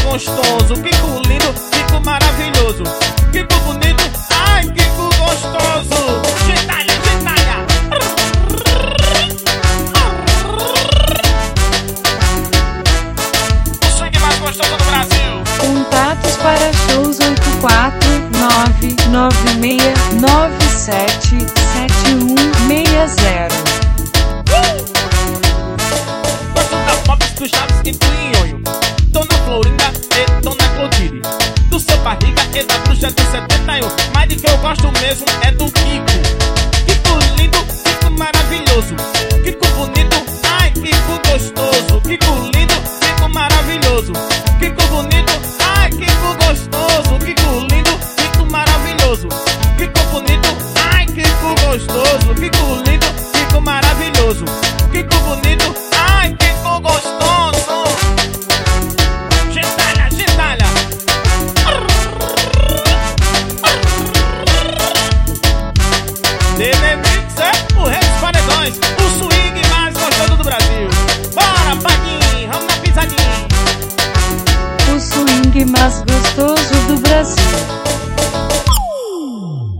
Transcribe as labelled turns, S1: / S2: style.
S1: gostoso, Kiko lindo, Kiko maravilhoso, Kiko bonito, ai, Kiko gostoso. Gentalha, gentalha. O swing mais gostoso do Brasil.
S2: Contatos para shows 84996977160.
S1: Gosto da pop do Chaves e do Nhonho, Dona Florinda e Dona Clotilde, do seu barriga e da bruxa do 71. Mas de que eu gosto mesmo é do Kiko. Kiko lindo, Kiko maravilhoso, Kiko bonito, ai, Kiko gostoso, Kiko lindo, Kiko maravilhoso, Kiko bonito, ai, Kiko gostoso, Kiko lindo, Kiko maravilhoso, Kiko bonito, ai, Kiko gostoso, Kiko lindo, Kiko maravilhoso, Kiko bonito, ai, Kiko gostoso. Gentalha, gentalha. DD Mix é o rei dos paredões, o swing mais gostoso do Brasil. Bora, Paguinho, vamos na pisadinha.
S2: O swing mais gostoso do Brasil.